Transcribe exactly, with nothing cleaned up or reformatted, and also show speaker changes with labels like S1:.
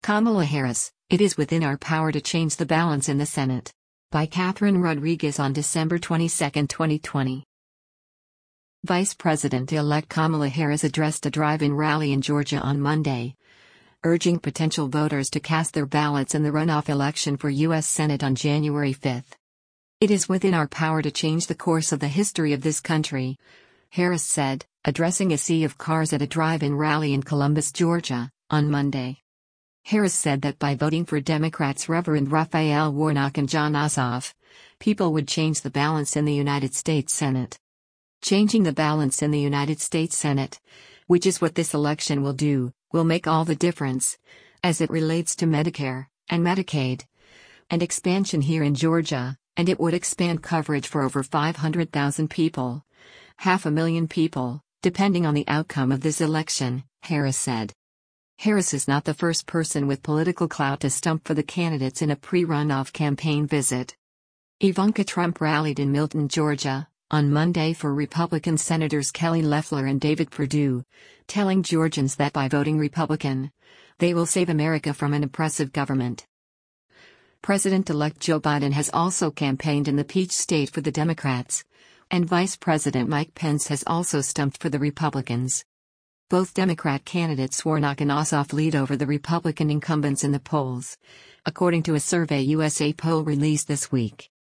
S1: Kamala Harris, It is within our power to change the balance in the Senate. By Catherine Rodriguez on December twenty-second, twenty twenty. Vice President-elect Kamala Harris addressed a drive-in rally in Georgia on Monday, urging potential voters to cast their ballots in the runoff election for U S Senate on January fifth. It is within our power to change the course of the history of this country, Harris said, addressing a sea of cars at a drive-in rally in Columbus, Georgia, on Monday. Harris said that by voting for Democrats Reverend Raphael Warnock and Jon Ossoff, people would change the balance in the United States Senate. Changing the balance in the United States Senate, which is what this election will do, will make all the difference, as it relates to Medicare and Medicaid and expansion here in Georgia, and it would expand coverage for over five hundred thousand people, half a million people, depending on the outcome of this election, Harris said. Harris is not the first person with political clout to stump for the candidates in a pre-runoff campaign visit. Ivanka Trump rallied in Milton, Georgia, on Monday for Republican Senators Kelly Loeffler and David Perdue, telling Georgians that by voting Republican, they will save America from an oppressive government. President-elect Joe Biden has also campaigned in the Peach State for the Democrats, and Vice President Mike Pence has also stumped for the Republicans. Both Democrat candidates Warnock and Ossoff lead over the Republican incumbents in the polls, according to a Survey U S A poll released this week.